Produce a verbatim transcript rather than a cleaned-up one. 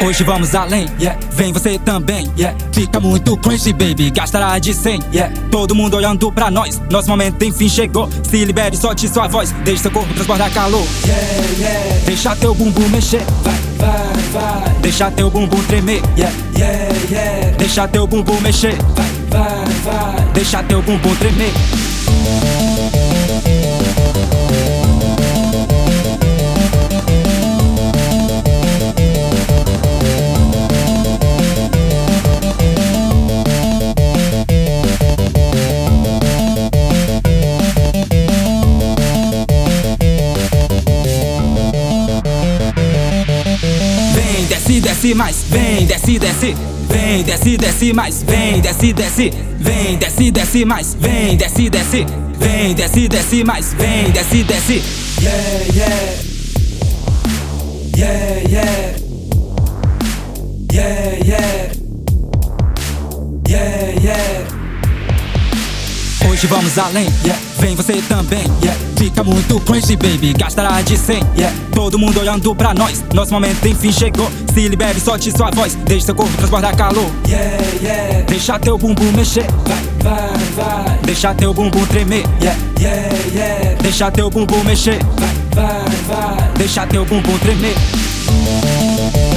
Hoje vamos além, yeah. Vem você também, yeah. Fica muito crazy, baby, gastará de cem, yeah. Todo mundo olhando pra nós, nosso momento enfim chegou. Se libere, solte sua voz, deixe seu corpo transbordar calor, yeah, yeah. Deixa teu bumbum mexer, vai, vai, vai. Deixa teu bumbum tremer, yeah, yeah, yeah. Deixa teu bumbum mexer, vai, vai, vai. Deixa teu bumbum tremer. Desce, desce mais, vem, desce, desce. Vem, desce, desce mais, vem, desce, desce. Vem, desce, desce mais, vem, desce, desce. Vem, desce, desce mais, vem, desce, desce. Yeah, yeah. Yeah, yeah. Yeah, yeah. Yeah, yeah. Hoje vamos além, yeah. Vem você também, yeah. Fica muito crazy, baby, gastará de cem, yeah. Todo mundo olhando pra nós, nosso momento enfim chegou. Se libere, solte sua voz, deixe seu corpo transbordar calor, yeah, yeah. Deixa teu bumbum mexer, vai, vai, vai. Deixa teu bumbum tremer, yeah, yeah, yeah. Deixa teu bumbum mexer, vai, vai, vai. Deixa teu bumbum tremer.